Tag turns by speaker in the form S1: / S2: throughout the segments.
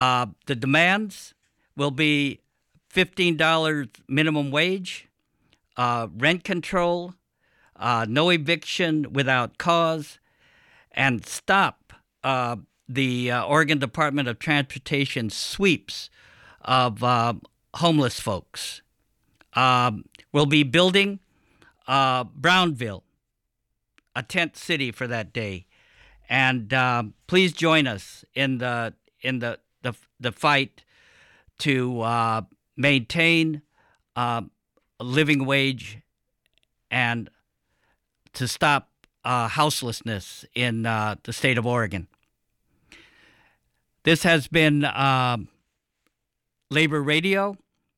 S1: The demands will be $15 minimum wage, rent control, no eviction without cause, and stop the Oregon Department of Transportation sweeps of homeless folks. We'll be building Brownville, a tent city for that day, and please join us in the fight to maintain a living wage and to stop houselessness in the state of Oregon. This has been Labor Radio,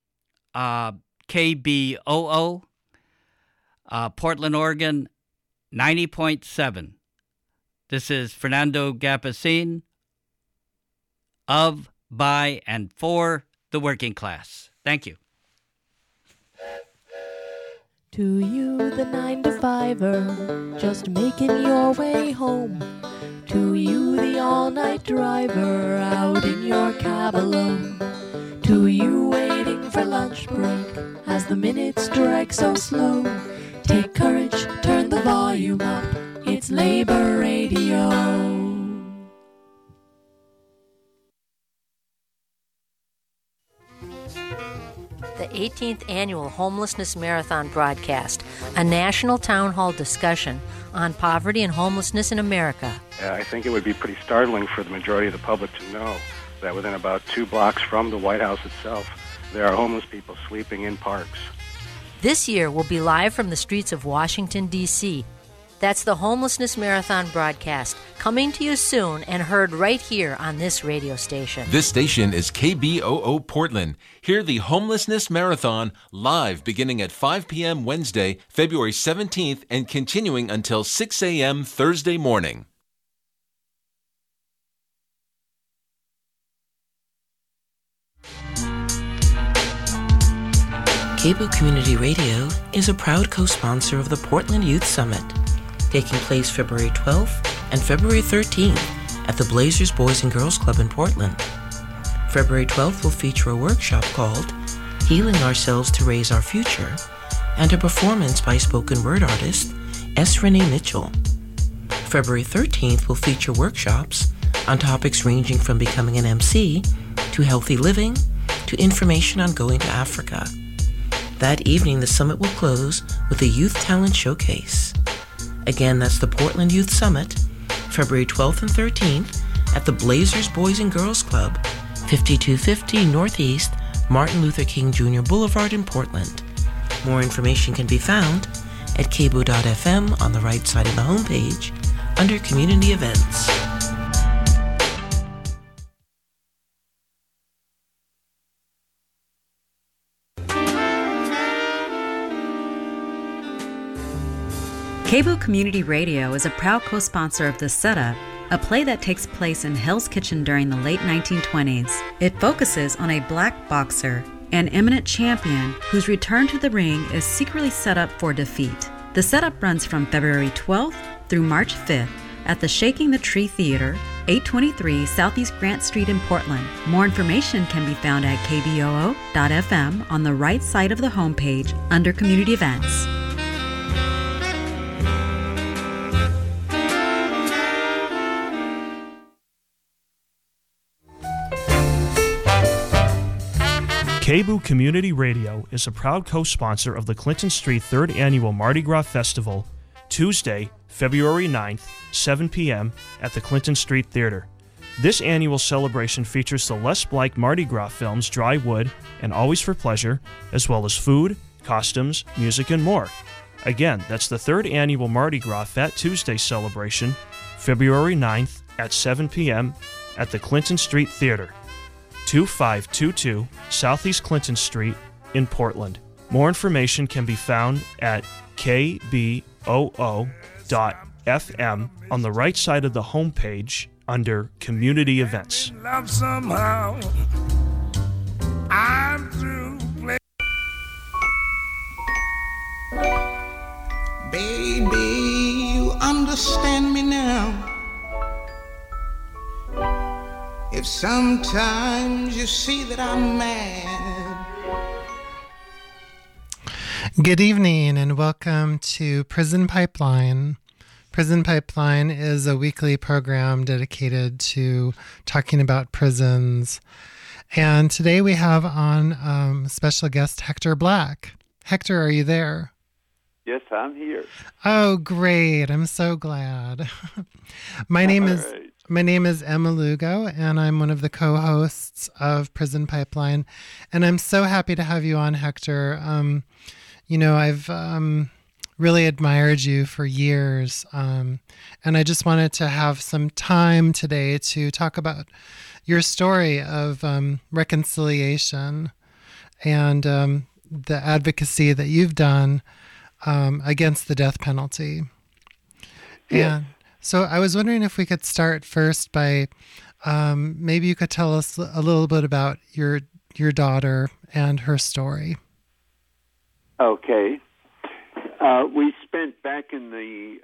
S1: KBOO, Portland, Oregon, 90.7. This is Fernando Gapacin of, by, and for the working class. Thank you.
S2: To you, the 9-to-5er, just making your way home. To you, the all-night driver, out in your cab alone. To you, waiting for lunch break, as the minutes drag so slow. Take courage, turn the volume up, it's Labor Radio.
S3: The 18th Annual Homelessness Marathon broadcast, a national town hall discussion on poverty and homelessness in America.
S4: I think it would be pretty startling for the majority of the public to know that within about 2 blocks from the White House itself, there are homeless people sleeping in parks.
S3: This year will be live from the streets of Washington, D.C. That's the Homelessness Marathon broadcast, coming to you soon and heard right here on this radio station.
S5: This station is KBOO Portland. Hear the Homelessness Marathon live beginning at 5 p.m. Wednesday, February 17th, and continuing until 6 a.m. Thursday morning.
S6: KBOO Community Radio is a proud co-sponsor of the Portland Youth Summit, taking place February 12th and February 13th at the Blazers Boys and Girls Club in Portland. February 12th will feature a workshop called Healing Ourselves to Raise Our Future and a performance by spoken word artist S. Renee Mitchell. February 13th will feature workshops on topics ranging from becoming an MC to healthy living to information on going to Africa. That evening, the summit will close with a youth talent showcase. Again, that's the Portland Youth Summit, February 12th and 13th at the Blazers Boys and Girls Club, 5250 Northeast Martin Luther King Jr. Boulevard in Portland. More information can be found at kboo.fm on the right side of the homepage under Community Events.
S7: KBOO Community Radio is a proud co-sponsor of The Setup, a play that takes place in Hell's Kitchen during the late 1920s. It focuses on a black boxer, an eminent champion whose return to the ring is secretly set up for defeat. The Setup runs from February 12th through March 5th at the Shaking the Tree Theater, 823 Southeast Grant Street in Portland. More information can be found at kboo.fm on the right side of the homepage under Community Events.
S8: KBOO Community Radio is a proud co-sponsor of the Clinton Street 3rd Annual Mardi Gras Festival, Tuesday, February 9th, 7 p.m. at the Clinton Street Theater. This annual celebration features the Les Blake Mardi Gras films Dry Wood and Always for Pleasure, as well as food, costumes, music, and more. Again, that's the 3rd Annual Mardi Gras Fat Tuesday celebration, February 9th at 7 p.m. at the Clinton Street Theater, 2522 Southeast Clinton Street in Portland. More information can be found at kboo.fm on the right side of the homepage under Community Events.
S9: Love somehow. I'm through play. Baby, you understand me now.
S10: If sometimes you see that I'm mad.
S11: Good evening and welcome to Prison Pipeline. Prison Pipeline is a weekly program dedicated to talking about prisons. And today we have on special guest Hector Black. Hector, are you there?
S12: Yes, I'm here.
S11: Oh, great. I'm so glad. My name is Emma Lugo, and I'm one of the co-hosts of Prison Pipeline. And I'm so happy to have you on, Hector. I've really admired you for years, and I just wanted to have some time today to talk about your story of reconciliation and the advocacy that you've done against the death penalty.
S12: Yes.
S11: And so I was wondering if we could start first by maybe you could tell us a little bit about your daughter and her story.
S12: Okay. We spent back in the,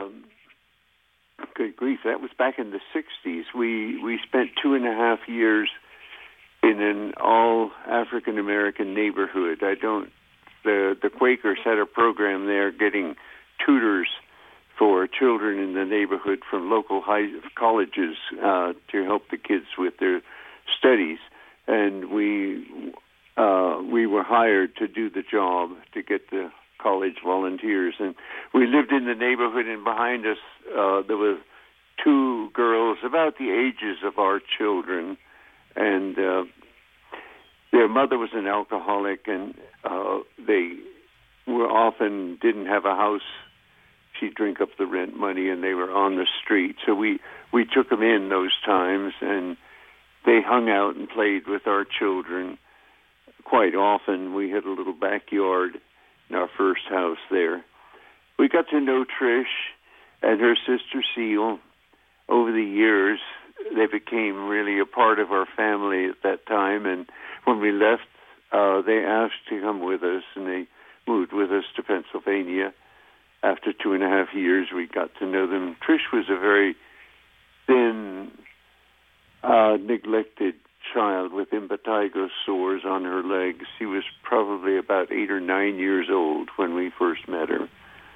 S12: good grief, that was back in the 60s. We spent 2.5 years in an all African-American neighborhood. The Quakers had a program there getting tutors for children in the neighborhood from local colleges to help the kids with their studies. And we were hired to do the job to get the college volunteers. And we lived in the neighborhood, and behind us there were 2 girls about the ages of our children. And their mother was an alcoholic, and they were often didn't have a house. She'd drink up the rent money, and they were on the street. So we took them in those times, and they hung out and played with our children. Quite often, we had a little backyard in our first house there. We got to know Trish and her sister Seal over the years. They became really a part of our family at that time, and when we left, they asked to come with us, and they moved with us to Pennsylvania. After 2.5 years, we got to know them. Trish was a very thin, neglected child with impetigo sores on her legs. She was probably about 8 or 9 years old when we first met her.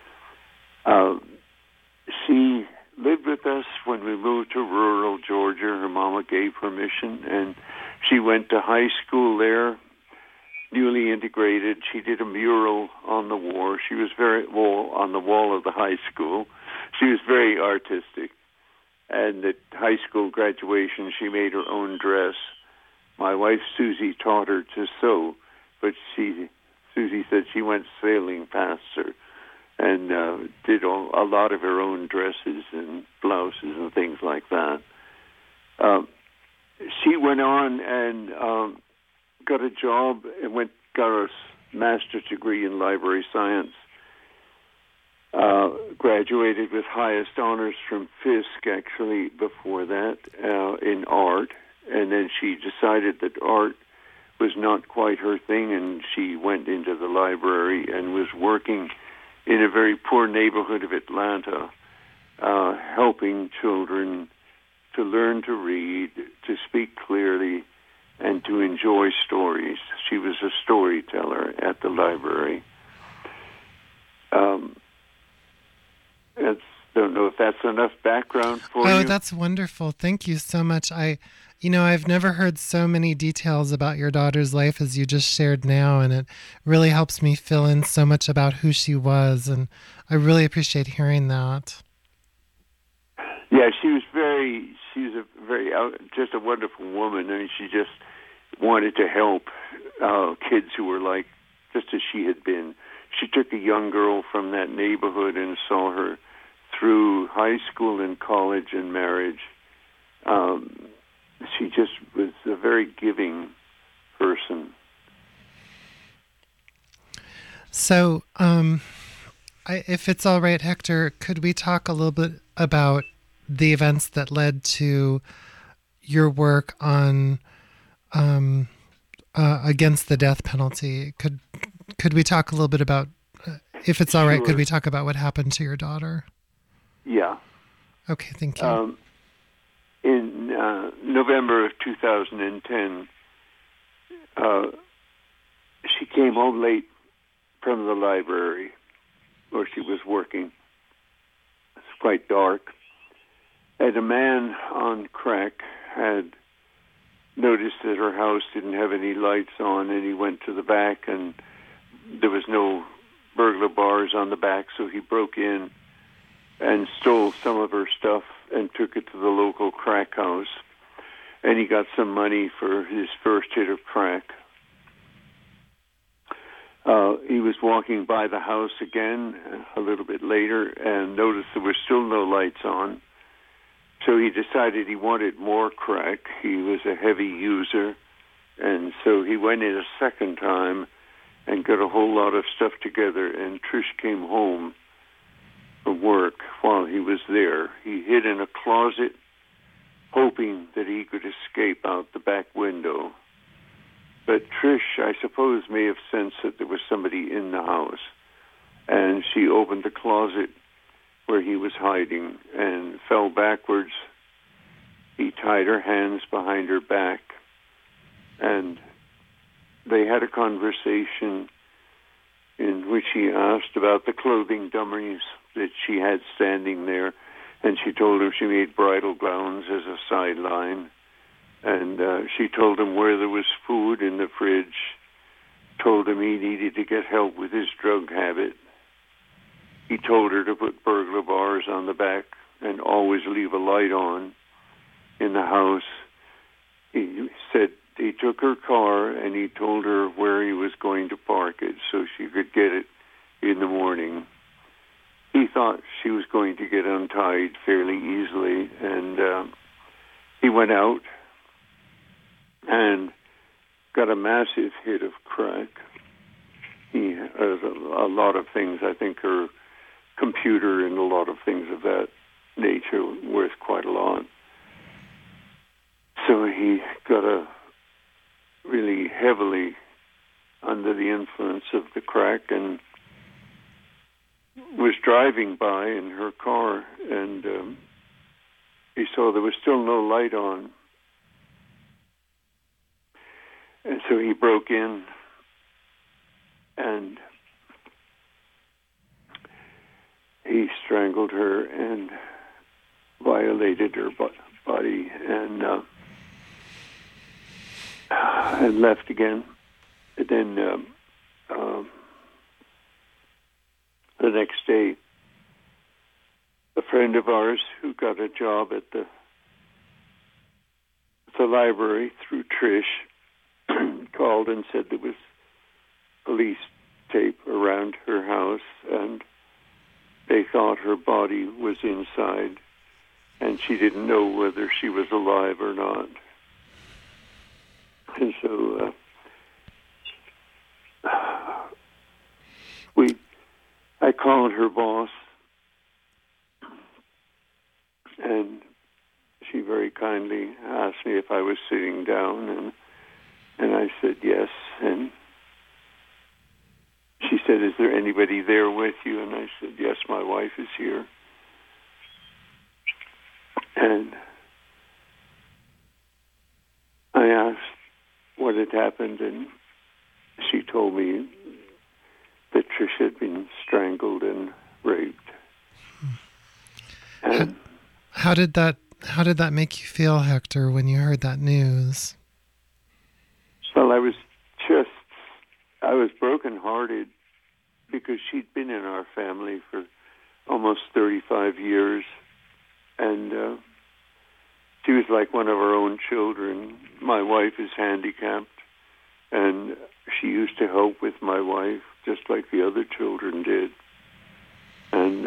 S12: She lived with us when we moved to rural Georgia. Her mama gave permission, and she went to high school there, newly integrated. She did a mural on the wall. She was on the wall of the high school. She was very artistic. And at high school graduation, she made her own dress. My wife, Susie, taught her to sew, but Susie said she went sailing past her and did a lot of her own dresses and blouses and things like that. She went on and got a job and got a master's degree in library science. Graduated with highest honors from Fisk, actually, before that, in art. And then she decided that art was not quite her thing, and she went into the library and was working in a very poor neighborhood of Atlanta, helping children to learn to read, to speak clearly, and to enjoy stories. She was a storyteller at the library. Don't know if that's enough background for you.
S11: Oh, that's wonderful. Thank you so much. I've never heard so many details about your daughter's life as you just shared now, and it really helps me fill in so much about who she was, and I really appreciate hearing that.
S12: Yeah, she was just a wonderful woman. I mean, she just wanted to help kids who were like, just as she had been. She took a young girl from that neighborhood and saw her through high school and college and marriage. She just was a very giving person.
S11: So, if it's all right, Hector, could we talk a little bit about the events that led to your work on against the death penalty? Could we talk a little bit about, if it's all right, could we talk about what happened to your daughter?
S12: Yeah.
S11: Okay, thank you.
S12: in November of 2010, she came home late from the library where she was working. It's quite dark. And a man on crack had noticed that her house didn't have any lights on, and he went to the back, and there was no burglar bars on the back, so he broke in and stole some of her stuff and took it to the local crack house. And he got some money for his first hit of crack. He was walking by the house again a little bit later and noticed there were still no lights on. So he decided he wanted more crack. He was a heavy user. And so he went in a second time and got a whole lot of stuff together. And Trish came home from work while he was there. He hid in a closet, hoping that he could escape out the back window. But Trish, I suppose, may have sensed that there was somebody in the house. And she opened the closet where he was hiding and fell backwards. He tied her hands behind her back, and they had a conversation in which he asked about the clothing dummies that she had standing there, and she told him she made bridal gowns as a sideline. And she told him where there was food in the fridge, told him he needed to get help with his drug habit. He told her to put burglar bars on the back and always leave a light on in the house. He said he took her car and he told her where he was going to park it so she could get it in the morning. He thought she was going to get untied fairly easily, and he went out and got a massive hit of crack. He has a lot of things. I think her computer and a lot of things of that nature worth quite a lot. So he got really heavily under the influence of the crack and was driving by in her car, and he saw there was still no light on. And so he broke in and he strangled her and violated her body and left again. And then the next day, a friend of ours who got a job at the library through Trish called and said there was police tape around her house and they thought her body was inside and she didn't know whether she was alive or not. And so I called her boss, and she very kindly asked me if I was sitting down, and I said yes. And she said, "Is there anybody there with you?" And I said, "Yes, my wife is here." And I asked what had happened, and she told me that Trish had been strangled and raped. And
S11: how did that make you feel, Hector, when you heard that news?
S12: Well, I was brokenhearted because she'd been in our family for almost 35 years, and she was like one of our own children. My wife is handicapped, and she used to help with my wife just like the other children did. And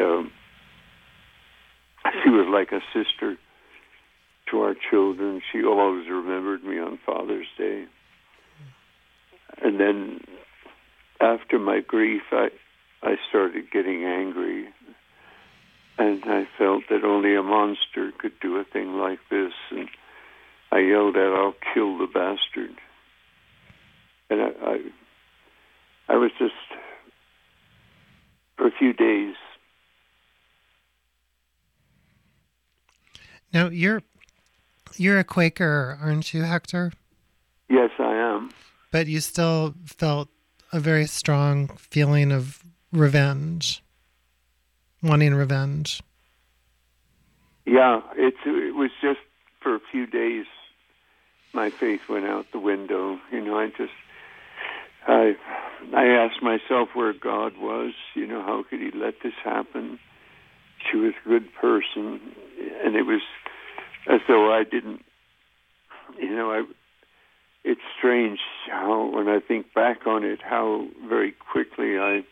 S12: she was like a sister to our children. She always remembered me on Father's Day. And then after my grief, I started getting angry. And I felt that only a monster could do a thing like this. And I yelled out, "I'll kill the bastard." And I was just, for a few days.
S11: Now, your You're a Quaker, aren't you, Hector?
S12: Yes, I am.
S11: But you still felt a very strong feeling of revenge, wanting revenge.
S12: Yeah, it was just for a few days my faith went out the window. You know, I asked myself where God was. You know, how could he let this happen? She was a good person, and it was as though I didn't, you know, it's strange how, when I think back on it, how very quickly I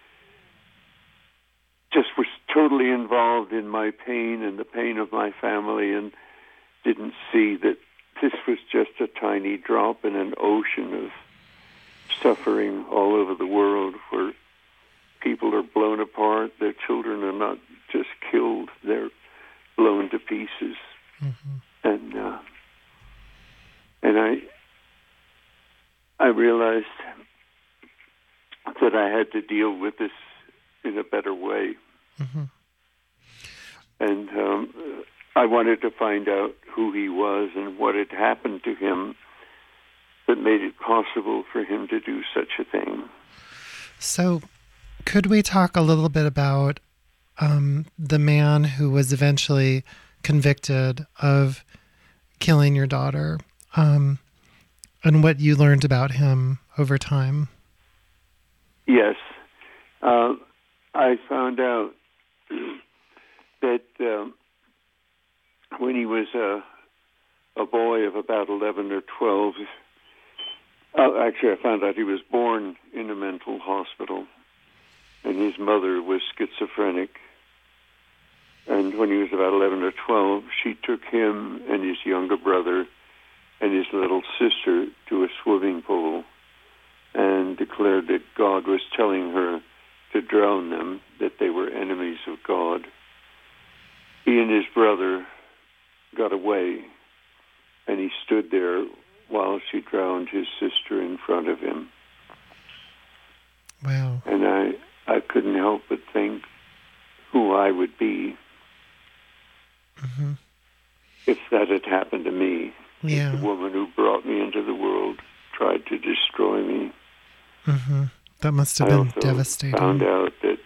S12: just was totally involved in my pain and the pain of my family and didn't see that this was just a tiny drop in an ocean of suffering all over the world where people are blown apart, their children are not just killed, they're blown to pieces. Mm-hmm. And I realized that I had to deal with this in a better way. Mm-hmm. And I wanted to find out who he was and what had happened to him that made it possible for him to do such a thing.
S11: So could we talk a little bit about the man who was eventually convicted of killing your daughter, and what you learned about him over time?
S12: Yes. I found out that when he was a boy of about 11 or 12, actually I found out he was born in a mental hospital, and his mother was schizophrenic. And when he was about 11 or 12, she took him and his younger brother and his little sister to a swimming pool and declared that God was telling her to drown them, that they were enemies of God. He and his brother got away, and he stood there while she drowned his sister in front of him.
S11: Wow.
S12: And I couldn't help but think who I would be if that had happened to me.
S11: Yeah.
S12: The woman who brought me into the world tried to destroy me.
S11: Mm-hmm. That must have been devastating.
S12: I found out that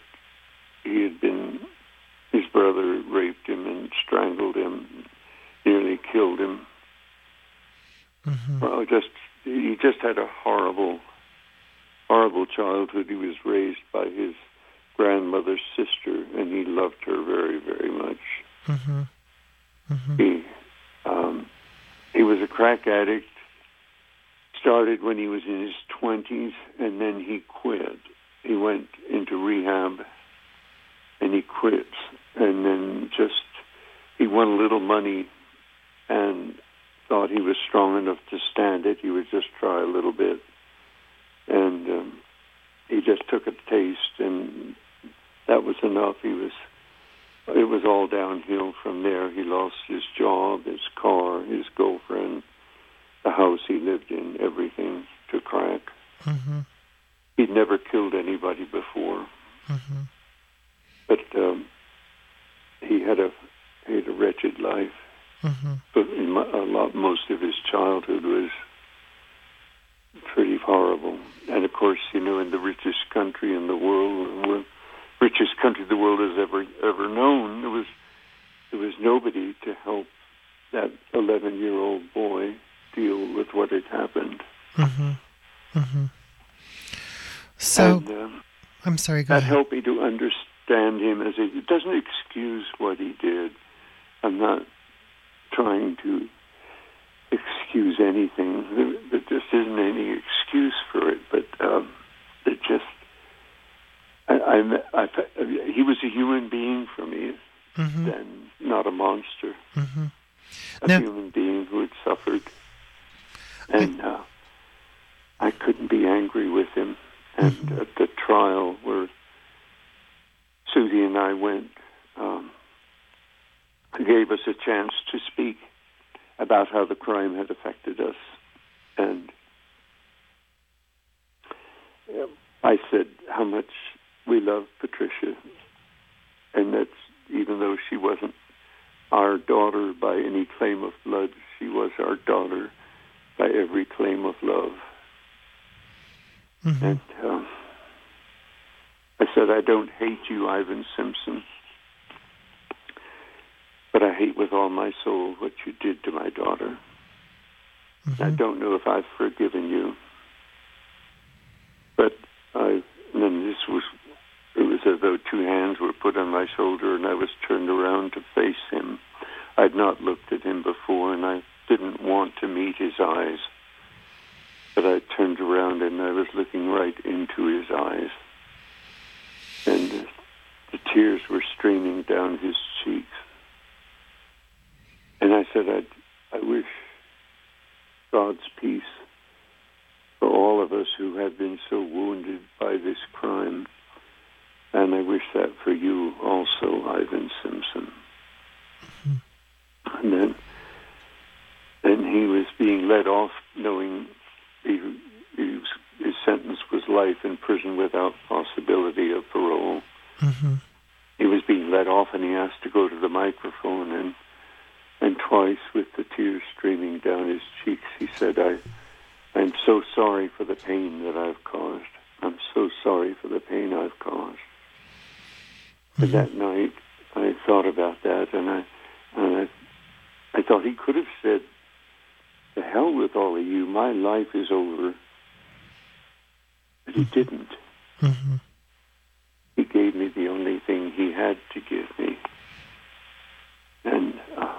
S12: his brother raped him and strangled him, nearly killed him. Mm-hmm. Well, he just had a horrible, horrible childhood. He was raised by his grandmother's sister, and he loved her very, very much. Mm-hmm. Mm-hmm. He was a crack addict, started when he was in his 20s, and then he quit. He went into rehab, and he quit. And then he won a little money and thought he was strong enough to stand it. He would just try a little bit. And he just took a taste, and that was enough. It was all downhill from there. He lost his job, his car, his girlfriend, the house he lived in, everything to crack. Mm-hmm. He'd never killed anybody before. Mm-hmm. But he had a wretched life. Mm-hmm. But most of his childhood was pretty horrible. And of course, in the richest country in the world, richest country the world has ever known, there was nobody to help that 11-year-old boy deal with what had happened. Mm-hmm. Mm-hmm.
S11: So, I'm sorry, go
S12: ahead. That helped me to understand him it doesn't excuse what he did. I'm not trying to excuse anything. There just isn't any excuse for it, but it just... he was a human being for me, then, not a monster. Mm-hmm. A human being who had suffered. And I couldn't be angry with him. And at the trial where Susie and I went, gave us a chance to speak about how the crime had affected us. And I said how much we loved Patricia, and that even though she wasn't our daughter by any claim of blood, She was our daughter by every claim of love.
S11: Mm-hmm.
S12: And I said, I don't hate you, Ivan Simpson, but I hate with all my soul what you did to my daughter.
S11: Mm-hmm.
S12: I don't know if I've forgiven you. But and then it was as though two hands were put on my shoulder and I was turned around to face him. I'd not looked at him before and I didn't want to meet his eyes. But I turned around and I was looking right into his eyes. And the tears were streaming down his cheeks. And I said, I wish God's peace for all of us who have been so wounded by this crime. And I wish that for you also, Ivan Simpson. Mm-hmm. And then he was being let off knowing his sentence was life in prison without possibility of parole.
S11: Mm-hmm.
S12: He was being let off and he asked to go to the microphone and twice with the tears streaming down his cheeks he said, I'm so sorry for the pain that I've caused. I'm so sorry for the pain I've caused. Mm-hmm. And that night I thought about that and I thought he could have said, to hell with all of you, my life is over. But he didn't.
S11: Mm-hmm.
S12: He gave me the only thing he had to give me. And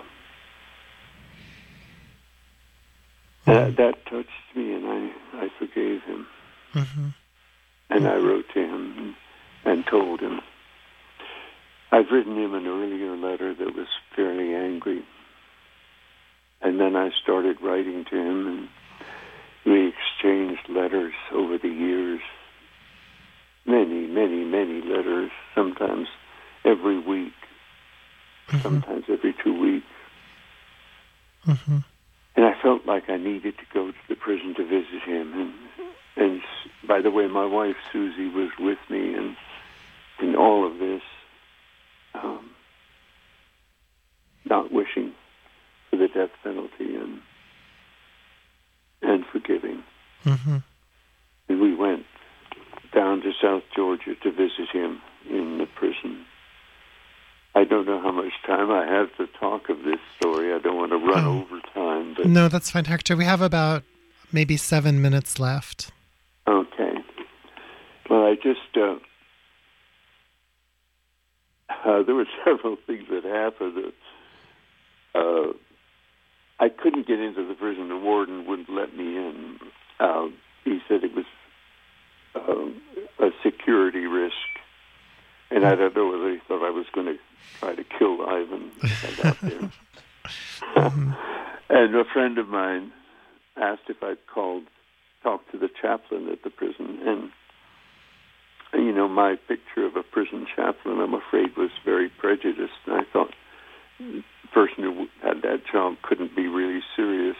S12: that touched me, and I forgave him.
S11: Mm-hmm.
S12: And I wrote to him and told him. I'd written him an earlier letter that was fairly angry. And then I started writing to him, and we exchanged letters over the years. Many, many, many letters, sometimes every week, sometimes every 2 weeks.
S11: Mm-hmm.
S12: And I felt like I needed to go to the prison to visit him. And by the way, my wife, Susie, was with me in all of this, not wishing for the death penalty and forgiving.
S11: Mm-hmm.
S12: And we went down to South Georgia to visit him in the prison. I don't know how much time I have to talk of this story. I don't want to run over time. But
S11: no, that's fine, Hector. We have about maybe 7 minutes left.
S12: Okay. Well, I just... there were several things that happened. I couldn't get into the prison. The warden wouldn't let me in. He said it was a security risk. And I don't know whether he thought I was going to try to kill Ivan if I got there. And a friend of mine asked if I'd talk to the chaplain at the prison. And, you know, my picture of a prison chaplain, I'm afraid, was very prejudiced. And I thought the person who had that job couldn't be really serious.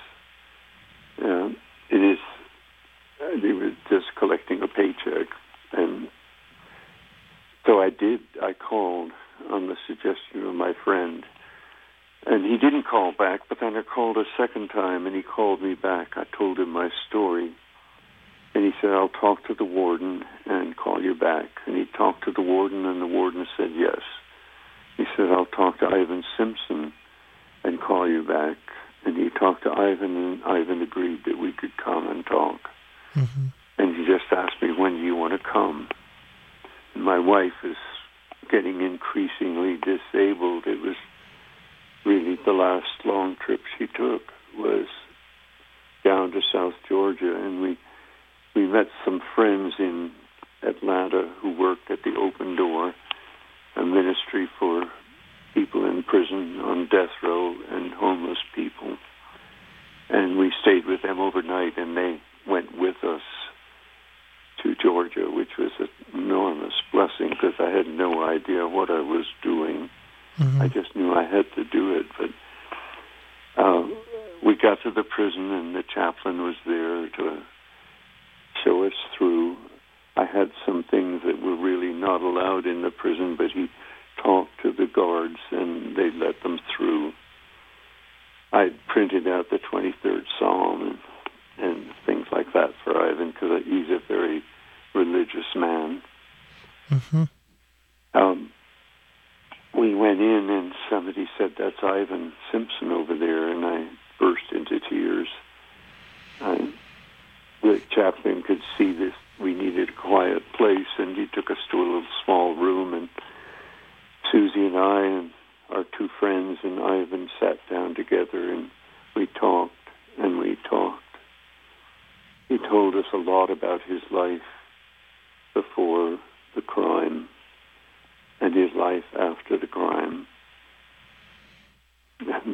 S12: He was just collecting a paycheck. And so I did. I called on the suggestion of my friend. And he didn't call back, but then I called a second time, and he called me back. I told him my story. And he said, I'll talk to the warden and call you back. And he talked to the warden, and the warden said yes. He said, I'll talk to Ivan Simpson and call you back. And he talked to Ivan, and Ivan agreed that we could come and talk.
S11: Mm-hmm.
S12: And he just asked me, when do you want to come? And my wife is getting increasingly disabled. It was really the last long trip she took was down to South Georgia, and we met some friends in Atlanta who worked at the Open Door, a ministry for people in prison on death row and homeless people. And we stayed with them overnight, and they went with us to Georgia, which was an enormous blessing because I had no idea what I was doing.
S11: Mm-hmm.
S12: I just knew I had to do it. But we got to the prison, and the chaplain was there to show us through. I had some things that were really not allowed in the prison, but he talked to the guards, and they let them through. I printed out the 23rd Psalm and things like that for Ivan, because he's a very religious man.
S11: Mm-hmm.
S12: We went in and somebody said, "That's Ivan Simpson over there," and I burst into tears. The chaplain could see this. We needed a quiet place, and he took us to a little small room, and Susie and I and our two friends and Ivan sat down together, and we talked and we talked. He told us a lot about his life before the crime and his life after the crime. And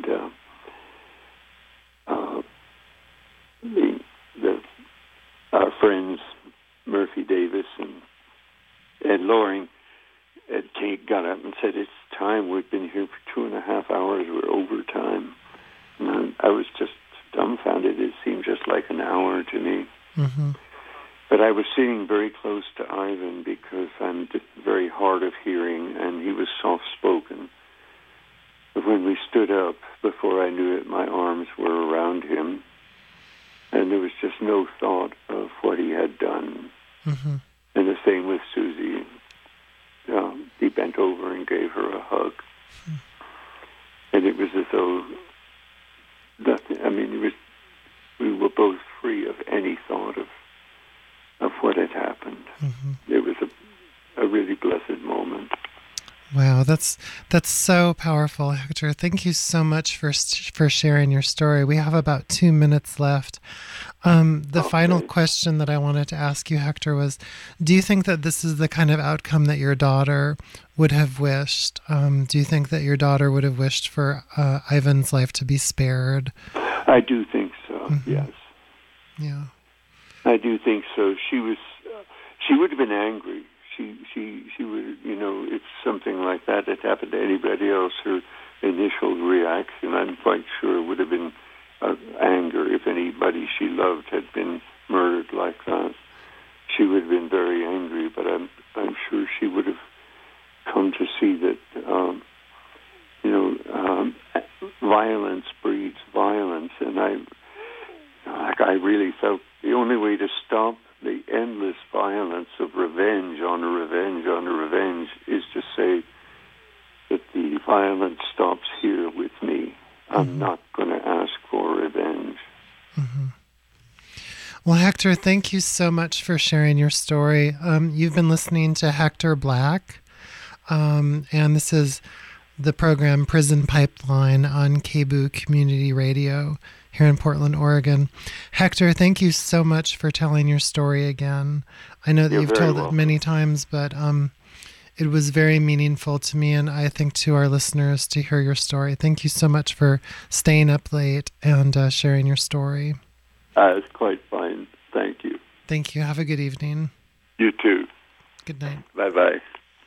S12: our friends Murphy Davis and Ed Loring, Ed Kate got up and said, "It's time. We've been here for 2.5 hours. We're over time." And I was just dumbfounded. It seemed just like an hour to me.
S11: Mm-hmm.
S12: But I was sitting very close to Ivan because I'm very hard of hearing, and he was soft-spoken. But when we stood up, before I knew it, my arms were around him, and there was just no thought of what he had done.
S11: Mm-hmm.
S12: And the same with Susie. He bent over and gave her a hug. Mm-hmm. And it was as though nothing, we were both free of any thought of what had happened.
S11: Mm-hmm.
S12: It was a really blessed moment.
S11: Wow, that's so powerful, Hector. Thank you so much for sharing your story. We have about 2 minutes left. The final question that I wanted to ask you, Hector, was, do you think that this is the kind of outcome that your daughter would have wished? Do you think that your daughter would have wished for Ivan's life to be spared?
S12: I do think so,
S11: mm-hmm.
S12: Yes.
S11: Yeah.
S12: I do think so. She would have been angry. She would, if something like that had happened to anybody else, her initial reaction, I'm quite sure, would have been anger. If anybody she loved had been murdered like that, she would have been very angry. But I'm sure she would have come to see that, violence breeds violence, and I really felt the only way to stop the endless violence of revenge on a revenge on a revenge is to say that the violence stops here with me. I'm not going to ask for revenge.
S11: Mm-hmm. Well, Hector, thank you so much for sharing your story. You've been listening to Hector Black, and this is the program Prison Pipeline on KBOO Community Radio here in Portland, Oregon. Hector, thank you so much for telling your story again. I know that you've told it many times, but it was very meaningful to me, and I think to our listeners, to hear your story. Thank you so much for staying up late and sharing your story.
S12: It's quite fine. Thank you.
S11: Thank you. Have a good evening.
S12: You too.
S11: Good night.
S12: Bye-bye.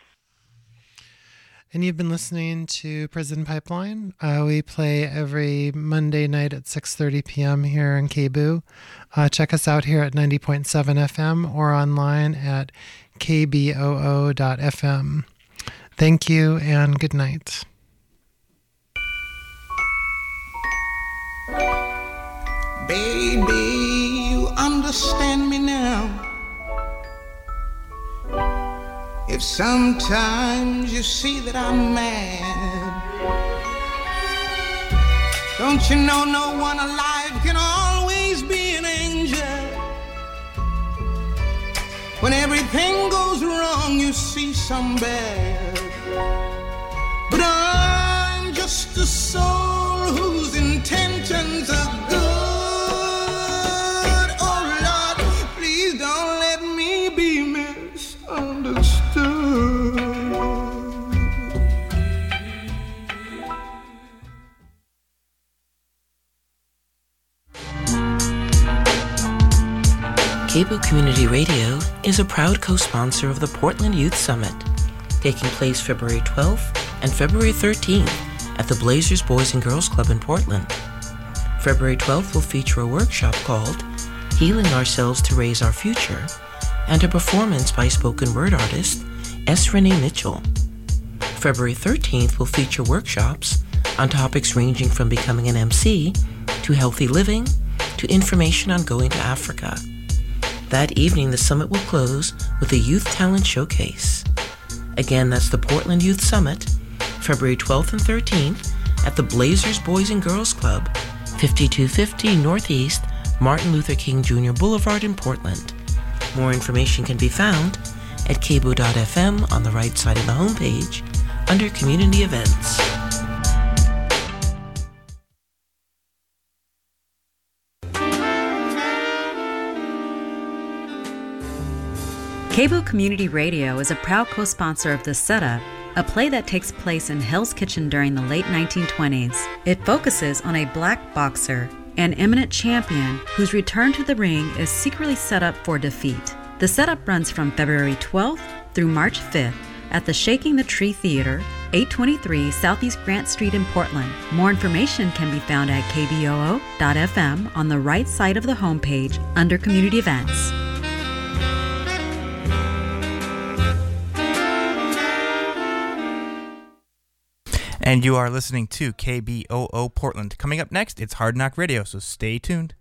S11: And you've been listening to Prison Pipeline. We play every Monday night at 6:30 p.m. here in KBOO. Check us out here at 90.7 FM or online at kboo.fm. Thank you and good night.
S10: Baby, you understand me now. If sometimes you see that I'm mad, don't you know no one alive can always be an angel? When everything goes wrong, you see some bad. But I'm just a soul whose intentions are good. Oh Lord, please don't let me be misunderstood.
S6: KBOO Community Radio is a proud co-sponsor of the Portland Youth Summit, taking place February 12th and February 13th at the Blazers Boys and Girls Club in Portland. February 12th will feature a workshop called Healing Ourselves to Raise Our Future and a performance by spoken word artist S. Renee Mitchell. February 13th will feature workshops on topics ranging from becoming an MC to healthy living to information on going to Africa. That evening, the summit will close with a Youth Talent Showcase. Again, that's the Portland Youth Summit, February 12th and 13th at the Blazers Boys and Girls Club, 5250 Northeast Martin Luther King Jr. Boulevard in Portland. More information can be found at kbo.fm on the right side of the homepage under Community Events.
S7: KBOO Community Radio is a proud co-sponsor of The Setup, a play that takes place in Hell's Kitchen during the late 1920s. It focuses on a black boxer, an eminent champion whose return to the ring is secretly set up for defeat. The Setup runs from February 12th through March 5th at the Shaking the Tree Theater, 823 Southeast Grant Street in Portland. More information can be found at kboo.fm on the right side of the homepage under Community Events.
S13: And you are listening to KBOO Portland. Coming up next, it's Hard Knock Radio, so stay tuned.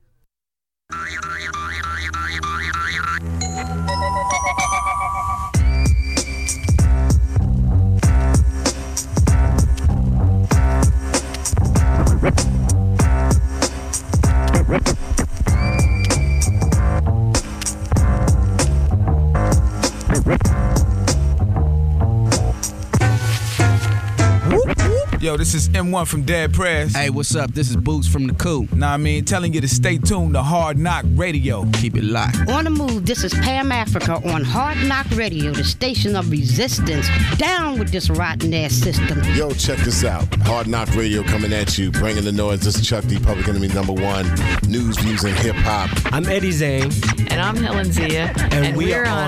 S14: Yo, this is M1 from Dead Press.
S15: Hey, what's up? This is Boots from The Coup.
S14: Nah, I mean, telling you to stay tuned to Hard Knock Radio.
S15: Keep it locked.
S16: On the move, this is Pam Africa on Hard Knock Radio, the station of resistance. Down with this rotten-ass system.
S17: Yo, check this out. Hard Knock Radio coming at you, bringing the noise. This is Chuck D, Public Enemy #1, news, views, and hip-hop.
S18: I'm Eddie Zane.
S19: And I'm Helen Zia.
S18: And we are on